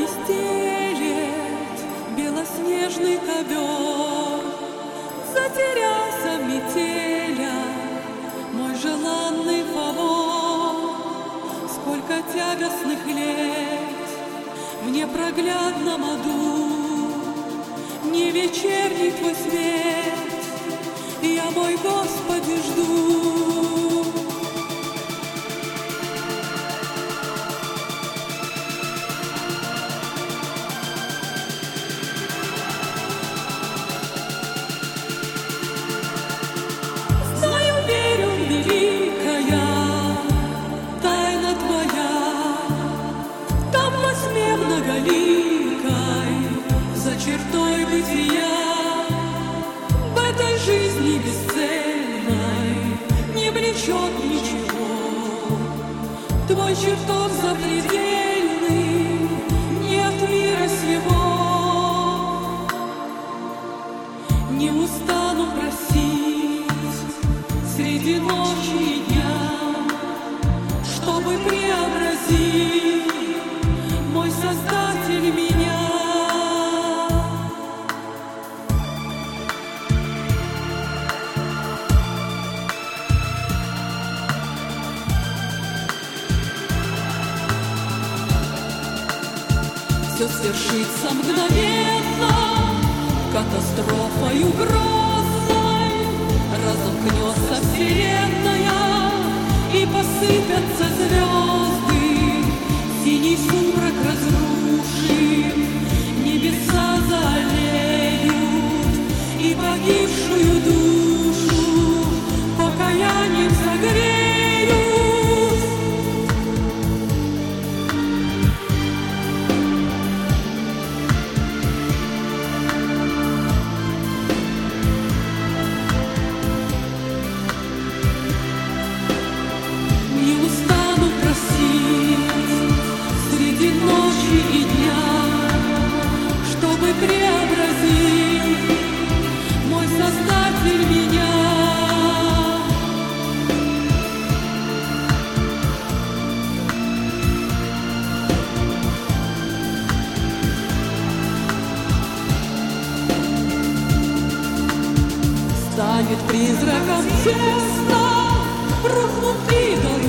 стелет белоснежный ковер. Затерялся в метелях мой желанный фавор. Сколько тягостных лет в непроглядном аду, не вечерний твой свет, я, мой Господи, жду. Знаю, верю, великая тайна твоя, там во тьме многоликой, за чертой бытия. В этой жизни бесцельной не влечет ничего, твой чертог запредельный, нет мира сего. Не устану просить среди ночи и дня, чтобы преобразить мой Создатель меня. Все свершится мгновенно, катастрофой угрозой, разомкнется вселенная и посыпятся звезды. Синий сумрак разрушит, небеса залеют, и погибшую душу покаянием согреют. Не устану просить среди ночи и дня, чтобы преобразить мой Создатель меня. Станет призраком тесно, рухнут идол